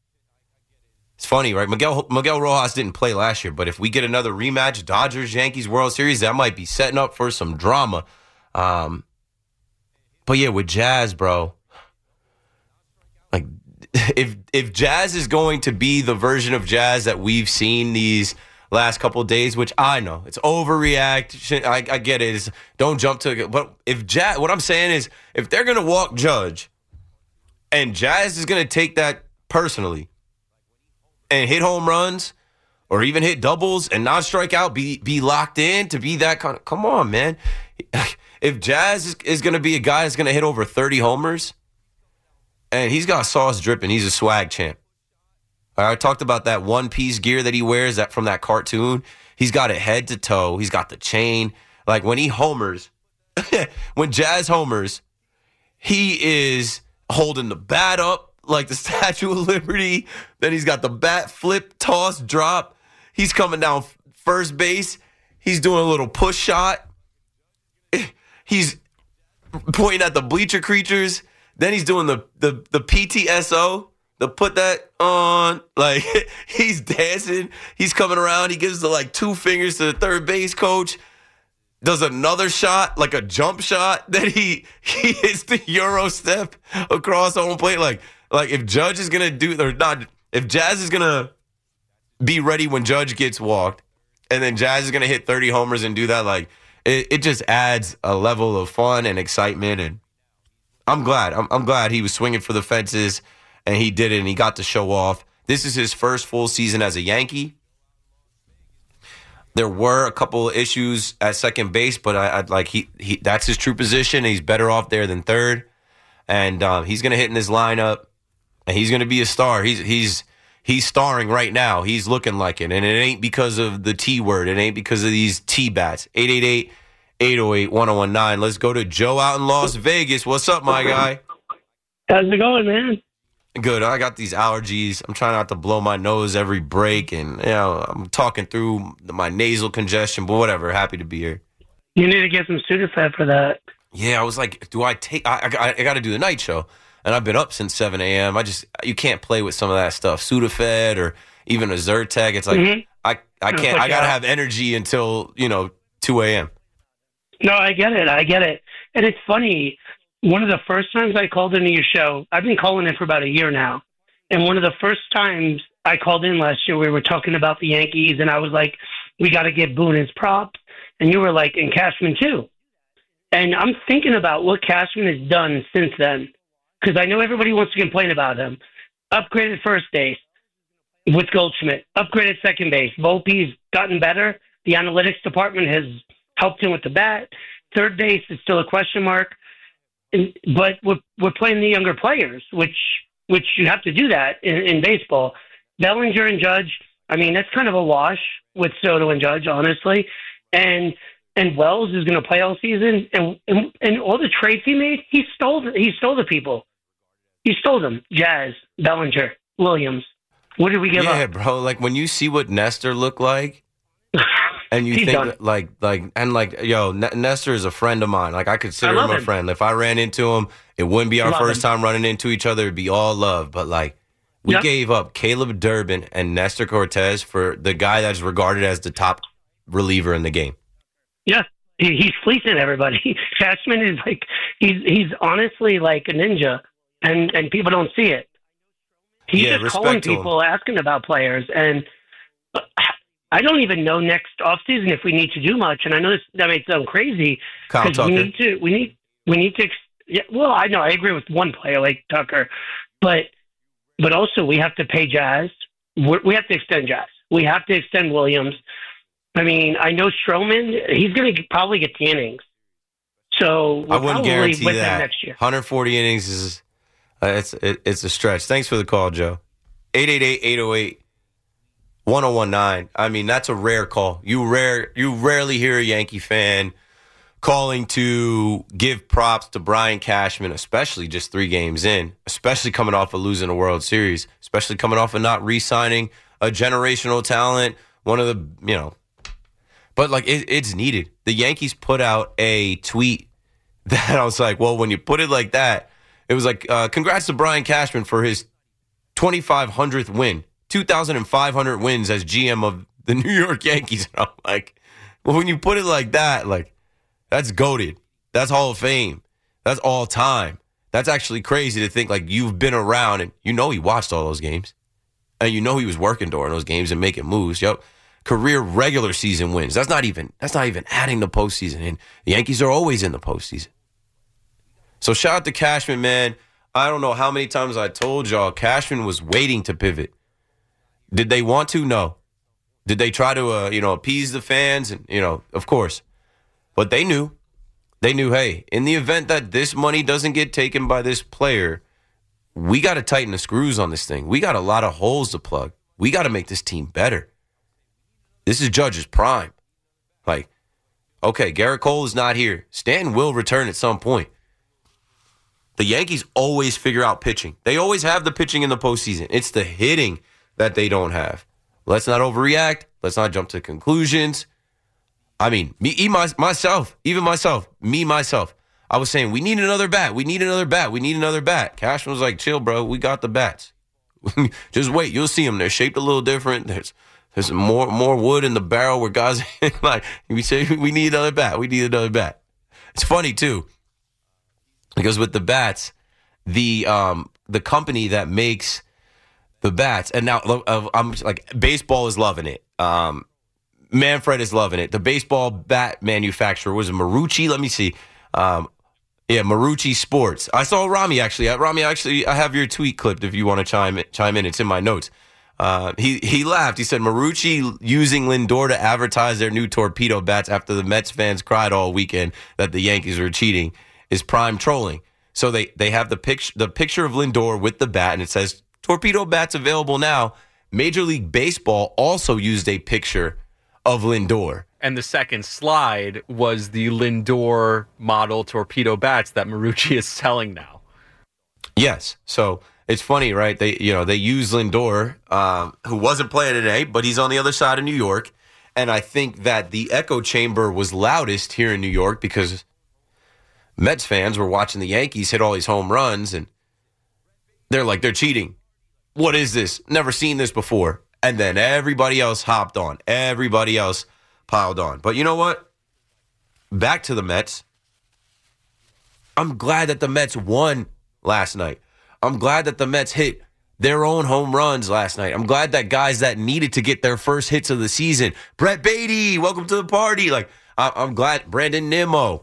It's funny, right? Miguel Miguel Rojas didn't play last year, but if we get another rematch, Dodgers, Yankees, World Series, that might be setting up for some drama. Um, but yeah, with Jazz, bro, like if if Jazz is going to be the version of Jazz that we've seen these last couple of days, which I know it's overreact. I, I get it. It's, don't jump to. But if Jazz, what I'm saying is, if they're gonna walk Judge, and Jazz is gonna take that personally, and hit home runs, or even hit doubles and not strike out, be be locked in to be that kind of. Come on, man. If Jazz is, is gonna be a guy that's gonna hit over thirty homers, and he's got sauce dripping, he's a swag champ. I talked about that one-piece gear that he wears that from that cartoon. He's got it head to toe. He's got the chain. Like, when he homers, when Jazz homers, he is holding the bat up like the Statue of Liberty. Then he's got the bat flip, toss, drop. He's coming down first base. He's doing a little push shot. He's pointing at the bleacher creatures. Then he's doing the the, the P T S O. To put that on, like, he's dancing. He's coming around. He gives the, like, two fingers to the third base coach. Does another shot, like a jump shot. Then he he hits the Euro step across home plate. Like, like if Judge is going to do, or not, if Jazz is going to be ready when Judge gets walked, and then Jazz is going to hit thirty homers and do that, like, it, it just adds a level of fun and excitement. And I'm glad. I'm, I'm glad he was swinging for the fences. And he did it, and he got to show off. This is his first full season as a Yankee. There were a couple of issues at second base, but I, I like he, he that's his true position. He's better off there than third, and um, he's going to hit in this lineup, and he's going to be a star. He's he's he's starring right now. He's looking like it, and it ain't because of the T word. It ain't because of these T bats. eight eight eight, eight oh eight, one oh one nine. Let's go to Joe out in Las Vegas. What's up, my guy? How's it going, man? Good. I got these allergies. I'm trying not to blow my nose every break, and you know I'm talking through my nasal congestion. But whatever. Happy to be here. You need to get some Sudafed for that. Yeah, I was like, do I take? I I, I got to do the night show, and I've been up since seven a.m. I just you can't play with some of that stuff, Sudafed or even a Zyrtec. It's like mm-hmm. I I can't. I gotta have energy until you know two a.m. No, I get it. I get it, and it's funny. One of the first times I called into your show, I've been calling in for about a year now. And one of the first times I called in last year, we were talking about the Yankees, and I was like, we got to get Boone his props. And you were like, and Cashman too. And I'm thinking about what Cashman has done since then, because I know everybody wants to complain about him. Upgraded first base with Goldschmidt, upgraded second base. Volpe's gotten better. The analytics department has helped him with the bat. Third base is still a question mark. But we're we're playing the younger players, which which you have to do that in, in baseball. Bellinger and Judge, I mean, that's kind of a wash with Soto and Judge, honestly. And and Wells is going to play all season, and, and and all the trades he made, he stole the, he stole the people. He stole them. Jazz, Bellinger, Williams. What did we give yeah, up? Yeah, bro. Like when you see what Nestor looked like. And you He's think done. that, like, like, and like, yo, N- Nestor is a friend of mine. Like, I consider I him a him. friend. If I ran into him, it wouldn't be our Love first him. time running into each other. It'd be all love. But like, we Yep. gave up Caleb Durbin and Nestor Cortez for the guy that's regarded as the top reliever in the game. Yeah, he, he's fleecing everybody. Cashman is like he's he's honestly like a ninja, and and people don't see it. He's Yeah, just calling respect to him. people, asking about players, and I don't even know next offseason if we need to do much. And I know this, that may sound crazy Kyle because we Tucker. need to we need we need to. Ex- yeah, well, I know I agree with one player like Tucker, but but also we have to pay Jazz. We're, we have to extend Jazz. We have to extend Williams. I mean, I know Stroman, he's going to probably get the innings. So we're I wouldn't probably guarantee with him that. next year. one hundred forty innings is uh, it's it, it's a stretch. Thanks for the call, Joe. eight eight eight, eight oh eight, one oh one nine. I mean, that's a rare call. You rare you rarely hear a Yankee fan calling to give props to Brian Cashman, especially just three games in, especially coming off of losing a World Series, especially coming off of not re-signing a generational talent, one of the, you know, but like it, it's needed. The Yankees put out a tweet that I was like, well, when you put it like that, it was like, uh, congrats to Brian Cashman for his twenty-five hundredth win, two thousand five hundred wins as G M of the New York Yankees. And I'm like, well, when you put it like that, like, that's goated. That's Hall of Fame. That's all time. That's actually crazy to think, like, you've been around and you know he watched all those games. And you know he was working during those games and making moves. Yep. Career regular season wins. That's not even that's not even adding the postseason. And the Yankees are always in the postseason. So shout out to Cashman, man. I don't know how many times I told y'all Cashman was waiting to pivot. Did they want to? No. Did they try to, uh, you know, appease the fans? And, you know, of course. But they knew. They knew, hey, in the event that this money doesn't get taken by this player, we got to tighten the screws on this thing. We got a lot of holes to plug. We got to make this team better. This is Judge's prime. Like, okay, Garrett Cole is not here. Stanton will return at some point. The Yankees always figure out pitching. They always have the pitching in the postseason. It's the hitting that they don't have. Let's not overreact. Let's not jump to conclusions. I mean, me, my, myself, even myself, me, myself, I was saying, we need another bat. We need another bat. We need another bat. Cashman was like, chill, bro. We got the bats. Just wait. You'll see them. They're shaped a little different. There's there's more more wood in the barrel where guys, like, we say, we need another bat. We need another bat. It's funny, too, because with the bats, the um the company that makes the bats, and now uh, I'm like, baseball is loving it. Um, Manfred is loving it. The baseball bat manufacturer was Marucci. Let me see. Um, yeah, Marucci Sports. I saw Rami actually. Rami, actually, I have your tweet clipped if you want to chime chime in. It's in my notes. Uh, he he laughed. He said Marucci using Lindor to advertise their new torpedo bats after the Mets fans cried all weekend that the Yankees were cheating is prime trolling. So they they have the picture the picture of Lindor with the bat, and it says torpedo bats available now. Major League Baseball also used a picture of Lindor. And the second slide was the Lindor model torpedo bats that Marucci is selling now. Yes. So it's funny, right? They, you know, they use Lindor, um, who wasn't playing today, but he's on the other side of New York. And I think that the echo chamber was loudest here in New York because Mets fans were watching the Yankees hit all these home runs, and they're like, they're cheating. What is this? Never seen this before. And then everybody else hopped on. Everybody else piled on. But you know what? Back to the Mets. I'm glad that the Mets won last night. I'm glad that the Mets hit their own home runs last night. I'm glad that guys that needed to get their first hits of the season, Brett Beatty, welcome to the party. Like, I'm glad, Brandon Nimmo,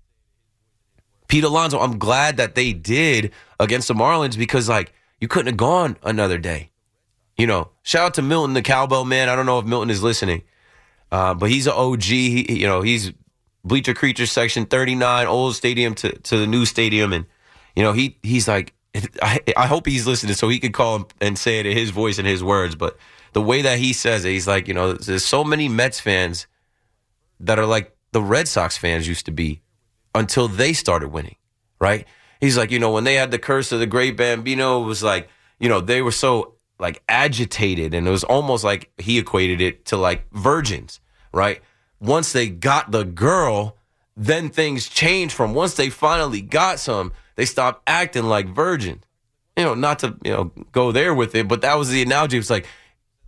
Pete Alonso, I'm glad that they did against the Marlins because, like, you couldn't have gone another day. You know, shout out to Milton, the cowbell man. I don't know if Milton is listening, uh, but he's an O G. He, you know, he's Bleacher Creatures section thirty-nine, old stadium to, to the new stadium. And, you know, he he's like, I, I hope he's listening so he could call and say it in his voice and his words. But the way that he says it, he's like, you know, there's so many Mets fans that are like the Red Sox fans used to be until they started winning, right? He's like, you know, when they had the curse of the great Bambino, it was like, you know, they were so like agitated, and it was almost like he equated it to like virgins, right? Once they got the girl, then things changed from once they finally got some, they stopped acting like virgins. You know, not to, you know, go there with it, but that was the analogy. It's like,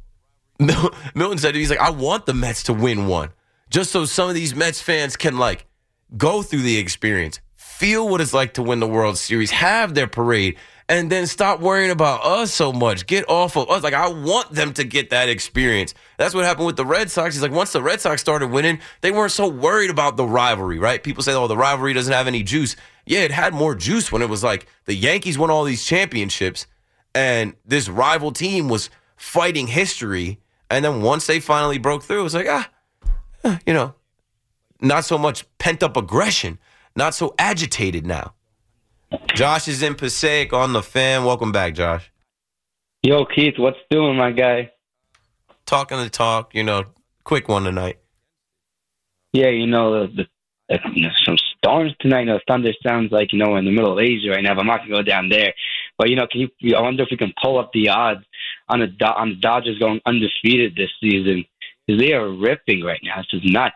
Milton said, he's like, I want the Mets to win one, just so some of these Mets fans can like go through the experience, feel what it's like to win the World Series, have their parade, and then stop worrying about us so much. Get off of us. Like, I want them to get that experience. That's what happened with the Red Sox. He's like, once the Red Sox started winning, they weren't so worried about the rivalry, right? People say, oh, the rivalry doesn't have any juice. Yeah, it had more juice when it was like the Yankees won all these championships, and this rival team was fighting history. And then once they finally broke through, it was like, ah, you know, not so much pent-up aggression, not so agitated now. Josh is in Passaic on the Fan. Welcome back, Josh. Yo, Keith, what's doing, my guy? Talking the talk, you know, quick one tonight. Yeah, you know, the, the, you know, some storms tonight. You know, thunder sounds like, you know, we're in the middle of Asia right now, but I'm not going to go down there. But, you know, can you? I wonder if we can pull up the odds on the, on the Dodgers going undefeated this season, because they are ripping right now. It's just nuts.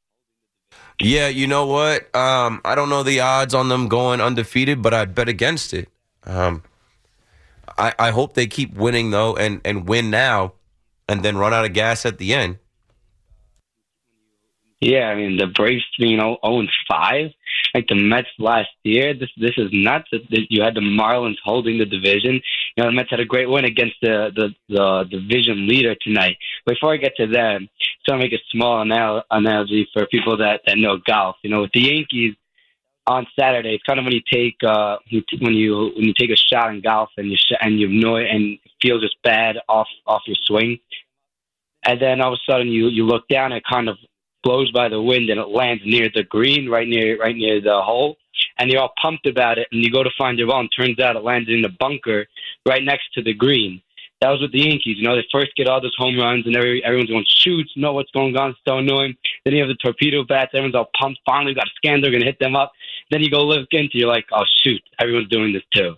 Yeah, you know what? Um, I don't know the odds on them going undefeated, but I'd bet against it. Um, I, I hope they keep winning, though, and, and win now, and then run out of gas at the end. Yeah, I mean, the Braves, you know, oh and five. like the Mets last year. This this is nuts. You had the Marlins holding the division. You know, the Mets had a great win against the the, the division leader tonight. Before I get to them, so I'll make a small anal- analogy for people that, that know golf. You know, with the Yankees on Saturday, it's kind of when you take uh, when you when you take a shot in golf and you sh- and you know it and it feels just bad off off your swing, and then all of a sudden you you look down and it kind of blows by the wind and it lands near the green, right near right near the hole, and you're all pumped about it, and you go to find your ball, and turns out it landed in the bunker right next to the green. That was with the Yankees. You know, they first get all those home runs, and every, everyone's going, shoot, know what's going on, it's so annoying. Then you have the torpedo bats, everyone's all pumped, finally got a scan, they're going to hit them up. Then you go look into, you're like, oh, shoot, everyone's doing this too.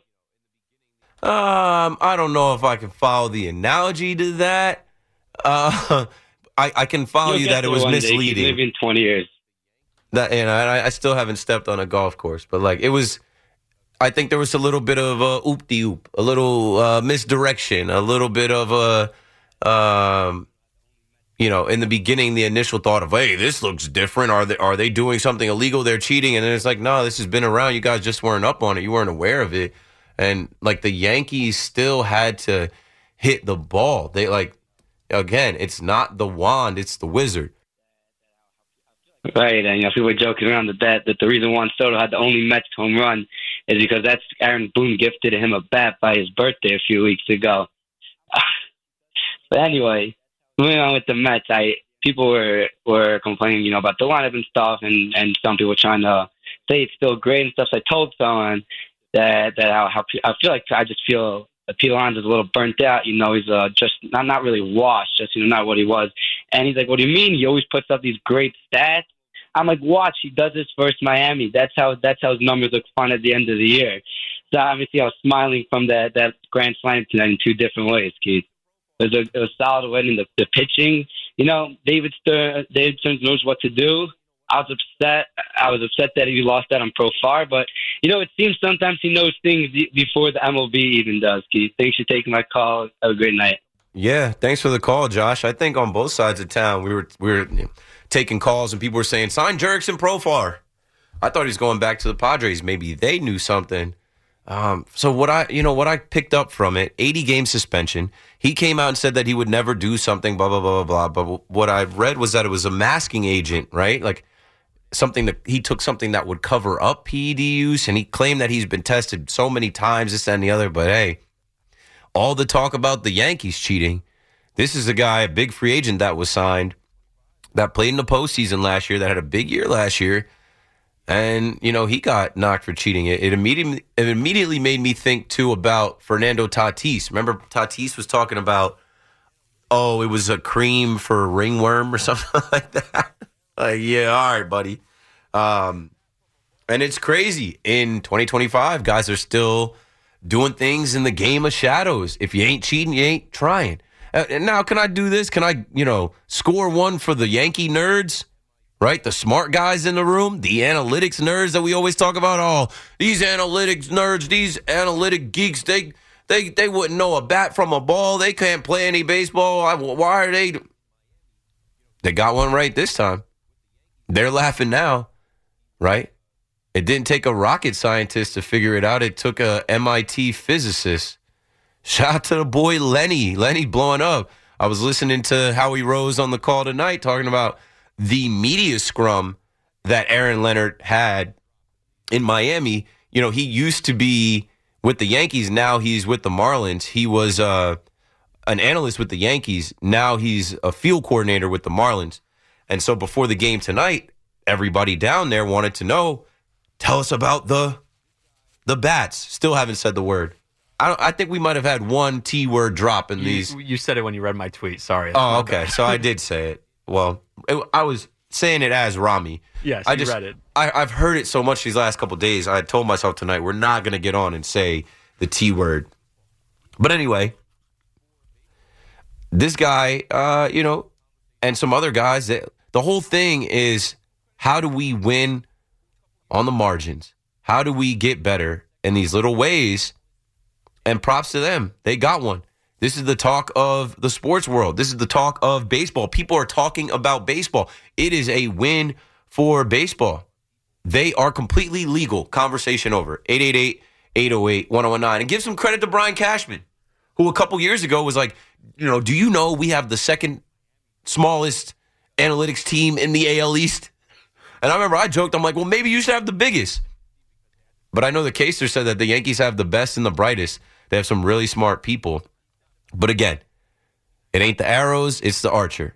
Um, I don't know if I can follow the analogy to that. Uh, I, I can follow You'll you get that it there was one day, misleading. maybe in twenty years. That, and I, I still haven't stepped on a golf course, but like it was, I think there was a little bit of a oop-de-oop, a little uh, misdirection, a little bit of a, um, you know, in the beginning, the initial thought of, hey, this looks different. Are they are they doing something illegal? They're cheating. And then it's like, no, this has been around. You guys just weren't up on it. You weren't aware of it. And like the Yankees still had to hit the ball. They like, again, it's not the wand, it's the wizard. Right, and you know, people were joking around the bet that the reason Juan Soto had the only Mets home run is because that's Aaron Boone gifted him a bat by his birthday a few weeks ago. But anyway, moving on with the Mets, I people were were complaining, you know, about the lineup and stuff, and, and some people were trying to say it's still great and stuff. So I told someone that that how, how I feel like I just feel Pete Alonso's a little burnt out. You know, he's uh, just not not really washed, just you know, not what he was. And he's like, "What do you mean? He always puts up these great stats." I'm like, watch, he does this versus Miami. That's how that's how his numbers look fun at the end of the year. So obviously I was smiling from that, that grand slam tonight in two different ways, Keith. It was a, it was a solid win in the, the pitching. You know, David Stern, David Stearns knows what to do. I was upset. I was upset that he lost that on Profar, but you know, it seems sometimes he knows things before the M L B even does, Keith. Thanks for taking my call. Have a great night. Yeah, thanks for the call, Josh. I think on both sides of town, we were we were taking calls and people were saying, sign Jurickson Profar. I thought he was going back to the Padres. Maybe they knew something. Um, so what I, you know, what I picked up from it, eighty game suspension. He came out and said that he would never do something, blah, blah, blah, blah, blah. But what I read was that it was a masking agent, right? Like something that he took something that would cover up P E D use. And he claimed that he's been tested so many times, this, that, and the other. But hey, all the talk about the Yankees cheating. This is a guy, a big free agent that was signed, that played in the postseason last year, that had a big year last year. And, you know, he got knocked for cheating. It, it immediately it immediately made me think, too, about Fernando Tatis. Remember Tatis was talking about, oh, it was a cream for ringworm or something like that? Like, yeah, all right, buddy. Um, and it's crazy. In twenty twenty-five, guys are still doing things in the game of shadows. If you ain't cheating, you ain't trying. Uh, and now, can I do this? Can I, you know, score one for the Yankee nerds? Right? The smart guys in the room, the analytics nerds that we always talk about. Oh, these analytics nerds, these analytic geeks, they they they wouldn't know a bat from a ball. They can't play any baseball. I, why are they? They got one right this time. They're laughing now, right? It didn't take a rocket scientist to figure it out. It took a M I T physicist. Shout out to the boy Lenny. Lenny blowing up. I was listening to Howie Rose on the call tonight talking about the media scrum that Aaron Leonard had in Miami. You know, he used to be with the Yankees. Now he's with the Marlins. He was uh, an analyst with the Yankees. Now he's a field coordinator with the Marlins. And so before the game tonight, everybody down there wanted to know, tell us about the the bats. Still haven't said the word. I, don't, I think we might have had one T word drop in you, these. You said it when you read my tweet. Sorry. Oh, okay. So I did say it. Well, it, I was saying it as Rami. Yes, I you just, read it. I, I've heard it so much these last couple of days. I told myself tonight, we're not going to get on and say the T word. But anyway, this guy, uh, you know, and some other guys, that, the whole thing is, how do we win on the margins? How do we get better in these little ways? And props to them. They got one. This is the talk of the sports world. This is the talk of baseball. People are talking about baseball. It is a win for baseball. They are completely legal. Conversation over. eight eight eight, eight oh eight, one oh one nine. And give some credit to Brian Cashman, who a couple years ago was like, you know, do you know we have the second smallest analytics team in the A L East? And I remember I joked, I'm like, well, maybe you should have the biggest. But I know the Caser said that the Yankees have the best and the brightest. They have some really smart people. But again, it ain't the arrows, it's the archer.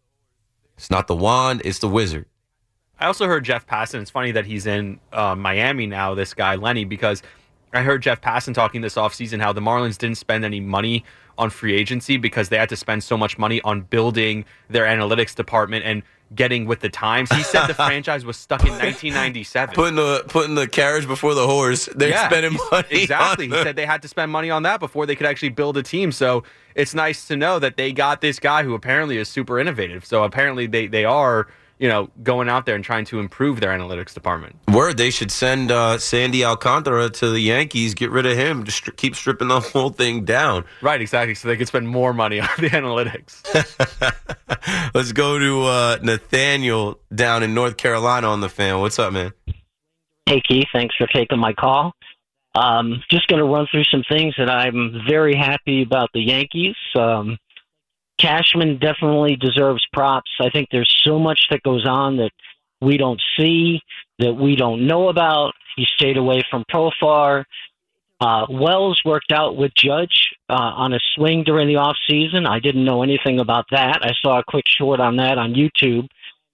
It's not the wand, it's the wizard. I also heard Jeff Passan. It's funny that he's in uh, Miami now, this guy, Lenny, because I heard Jeff Passan talking this offseason how the Marlins didn't spend any money on free agency because they had to spend so much money on building their analytics department and getting with the times. He said the franchise was stuck in nineteen ninety-seven. Putting the putting the carriage before the horse. They're yeah, spending money. Exactly. On he said they had to spend money on that before they could actually build a team. So it's nice to know that they got this guy who apparently is super innovative. So apparently they, they are, you know, going out there and trying to improve their analytics department. Word, they should send uh, Sandy Alcantara to the Yankees, get rid of him, just stri- keep stripping the whole thing down. Right, exactly, so they could spend more money on the analytics. Let's go to uh, Nathaniel down in North Carolina on the Fan. What's up, man? Hey, Keith, thanks for taking my call. Um, just going to run through some things that I'm very happy about the Yankees. Um Cashman definitely deserves props. I think there's so much that goes on that we don't see, that we don't know about. He stayed away from Profar. Uh, Wells worked out with Judge uh, on a swing during the offseason. I didn't know anything about that. I saw a quick short on that on YouTube.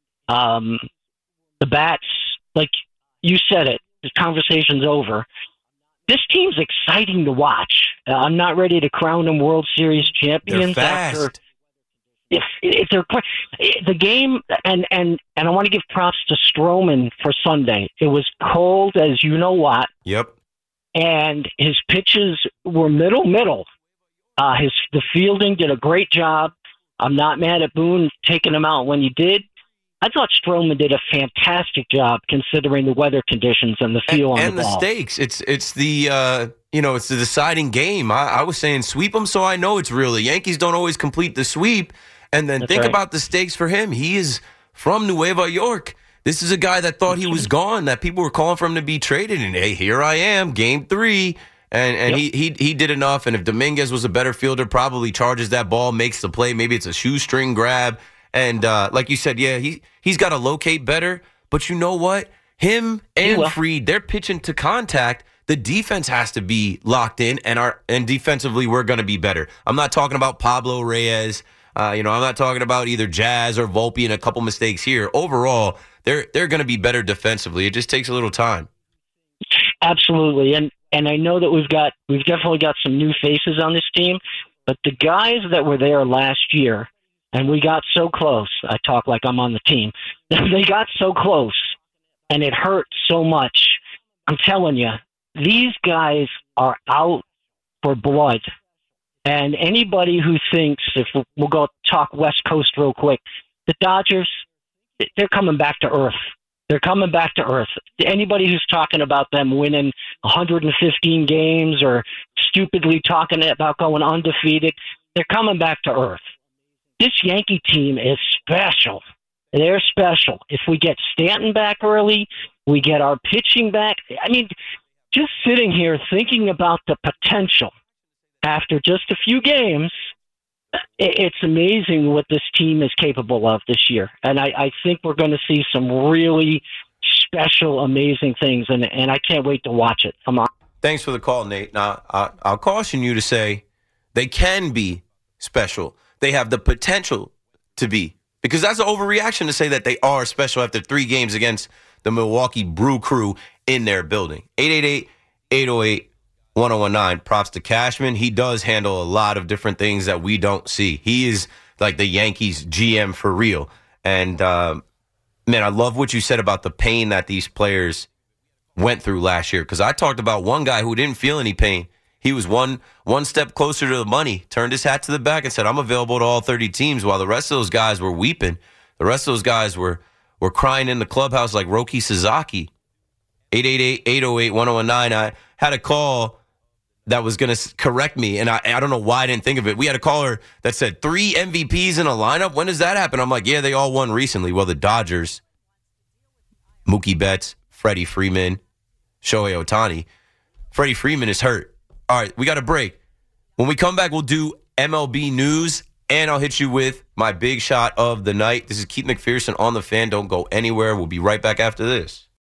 Um, the bats, like you said it, the conversation's over. This team's exciting to watch. Uh, I'm not ready to crown them World Series champions. They're fast. After If, if they're the game, and, and, and I want to give props to Stroman for Sunday. It was cold as you know what. Yep. And his pitches were middle, middle. Uh, his the fielding did a great job. I'm not mad at Boone taking him out when he did. I thought Stroman did a fantastic job considering the weather conditions and the feel and, on and the ball. ball. And the stakes. It's it's the uh, you know it's the deciding game. I, I was saying sweep them, so I know it's real. The Yankees don't always complete the sweep. And then That's think right. about the stakes for him. He is from Nueva York. This is a guy that thought he was gone, that people were calling for him to be traded. And, hey, here I am, game three. And and Yep. he, he he did enough. And if Dominguez was a better fielder, probably charges that ball, makes the play. Maybe it's a shoestring grab. And uh, like you said, yeah, he, he's got to locate better. But you know what? Him and Fried, they're pitching to contact. The defense has to be locked in, and our and defensively, we're going to be better. I'm not talking about Pablo Reyes. Uh, you know, I'm not talking about either Jazz or Volpe and a couple mistakes here. Overall, they're they're going to be better defensively. It just takes a little time. Absolutely, and and I know that we've got we've definitely got some new faces on this team, but the guys that were there last year, and we got so close. I talk like I'm on the team. They got so close, and it hurt so much. I'm telling you, these guys are out for blood. And anybody who thinks, if we'll, we'll go talk West Coast real quick, the Dodgers, they're coming back to earth. They're coming back to earth. Anybody who's talking about them winning one hundred fifteen games or stupidly talking about going undefeated, they're coming back to earth. This Yankee team is special. They're special. If we get Stanton back early, we get our pitching back. I mean, just sitting here thinking about the potential after just a few games, it's amazing what this team is capable of this year. And I, I think we're going to see some really special, amazing things, and, and I can't wait to watch it. I'm on. Thanks for the call, Nate. Now, I, I'll caution you to say they can be special. They have the potential to be, because that's an overreaction to say that they are special after three games against the Milwaukee Brew Crew in their building. eight eight eight, eight oh eight, one oh one nine. Props to Cashman. He does handle a lot of different things that we don't see. He is like the Yankees G M for real. And, uh, man, I love what you said about the pain that these players went through last year, because I talked about one guy who didn't feel any pain. He was one one step closer to the money, turned his hat to the back and said, I'm available to all thirty teams, while the rest of those guys were weeping. The rest of those guys were, were crying in the clubhouse like Roki Sasaki. eight eight eight, eight oh eight, one oh one nine. I had a call that was going to correct me, and I, I don't know why I didn't think of it. We had a caller that said three M V Ps in a lineup. When does that happen? I'm like, yeah, they all won recently. Well, the Dodgers, Mookie Betts, Freddie Freeman, Shohei Ohtani. Freddie Freeman is hurt. All right, we got a break. When we come back, we'll do M L B news, and I'll hit you with my big shot of the night. This is Keith McPherson on The Fan. Don't go anywhere. We'll be right back after this.